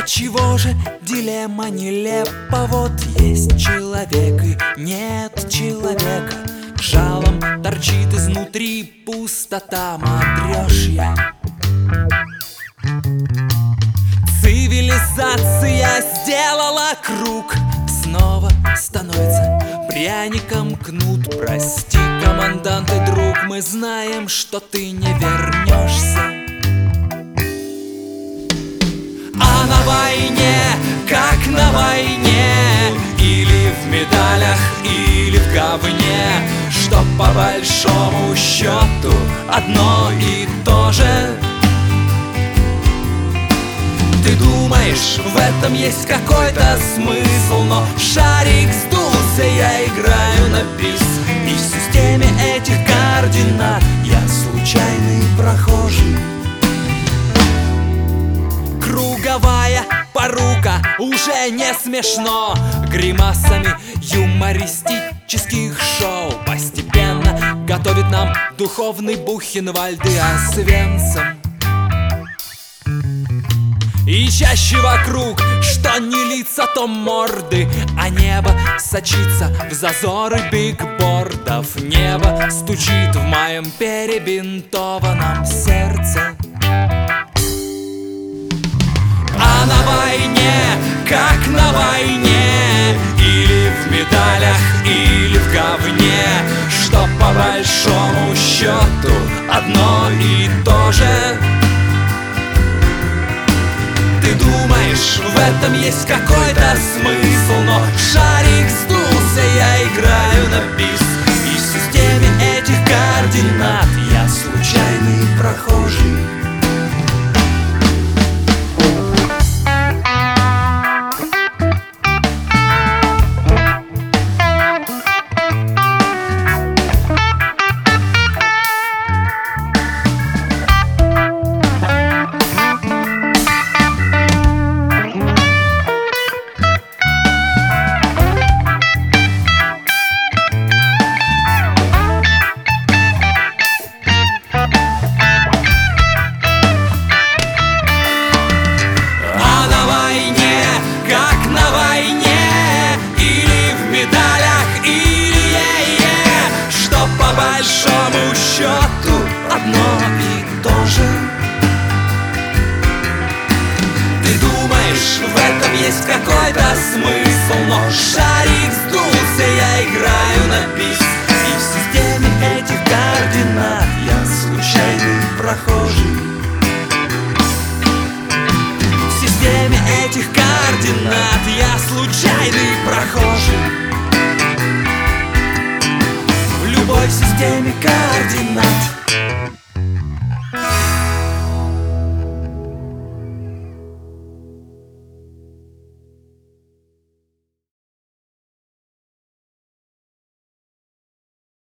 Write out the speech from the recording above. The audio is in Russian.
чего же дилемма нелепа? Вот есть человек и нет человека. Жалом торчит изнутри пустота матрешья. Цивилизация сделала круг, снова становится пряником кнут. Прости, командант и друг, мы знаем, что ты не вернешься. А на войне, как на войне, или в медалях, или в говне, что по большому счету одно и то же. Ты думаешь, в этом есть какой-то смысл, но шарик сдулся, я играю на бис. И в системе этих координат я случайный прохожий. Круговая порука уже не смешно. Гримасами юмористических шоу постепенно готовит нам духовный Бухенвальд и Освенцим. И чаще вокруг, что не лица, то морды, а небо сочится в зазоры бигбордов. Небо стучит в моем перебинтованном сердце. А на войне, как на войне, или в медалях, или в говне, что по большому счету одно и то же. Ты думаешь, в этом есть какой-то смысл, но шарик сдулся, я играю на бис. И в системе этих координат я случайный прохожий. По большому счету одно и то же. Ты думаешь, в этом есть какой-то смысл, но шарик сдулся, я играю на бис. И в системе этих координат я случайный прохожий. В системе этих координат я случайный прохожий. В системе координат.